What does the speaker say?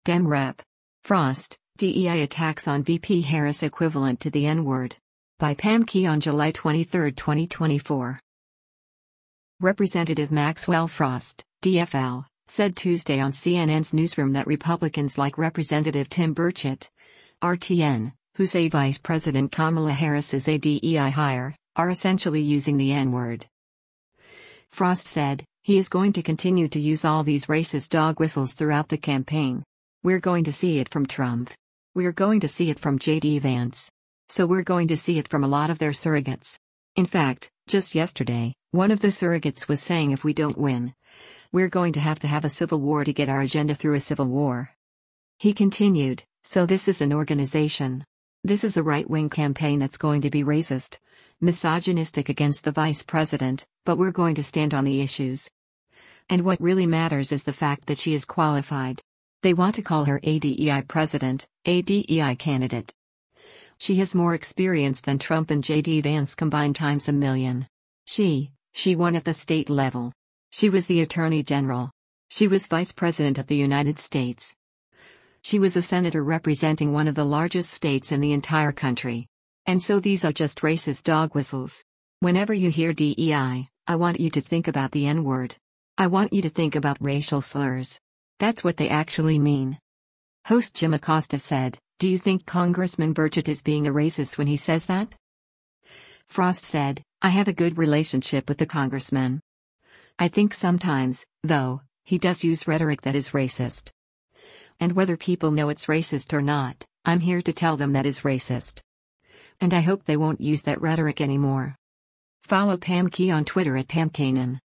Dem Rep. Frost, DEI attacks on VP Harris equivalent to the N-word. By Pam Key on July 23, 2024. Representative Maxwell Frost, DFL, said Tuesday on CNN's newsroom that Republicans like Representative Tim Burchett, RTN, who say Vice President Kamala Harris is a DEI hire, are essentially using the N-word. Frost said, "He is going to continue to use all these racist dog whistles throughout the campaign. We're going to see it from Trump. We're going to see it from J.D. Vance. So we're going to see it from a lot of their surrogates. In fact, just yesterday, one of the surrogates was saying if we don't win, we're going to have a civil war to get our agenda through a civil war." He continued, "So this is an organization. This is a right-wing campaign that's going to be racist, misogynistic against the vice president, but we're going to stand on the issues. And what really matters is the fact that she is qualified. They want to call her a DEI president, a DEI candidate. She has more experience than Trump and J.D. Vance combined times a million. She won at the state level. She was the Attorney General. She was Vice President of the United States. She was a senator representing one of the largest states in the entire country. And so these are just racist dog whistles. Whenever you hear DEI, I want you to think about the N-word. I want you to think about racial slurs. That's what they actually mean." Host Jim Acosta said, "Do you think Congressman Burchett is being a racist when he says that?" Frost said, "I have a good relationship with the congressman. I think sometimes, though, he does use rhetoric that is racist. And whether people know it's racist or not, I'm here to tell them that is racist. And I hope they won't use that rhetoric anymore." Follow Pam Key on Twitter at PamKanan.